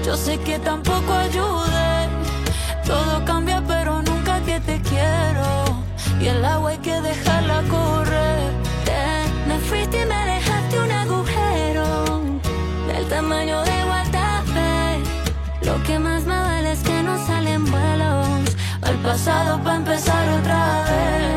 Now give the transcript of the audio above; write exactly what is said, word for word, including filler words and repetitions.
Yo sé que tampoco ayudé. Todo cambia pero nunca que te quiero. Y el agua hay que dejarla correr. Te me fuiste y me dejaste un agujero del tamaño de Guatapé. Lo que más me duele es que no salen vuelos al pasado pa' empezar otra vez.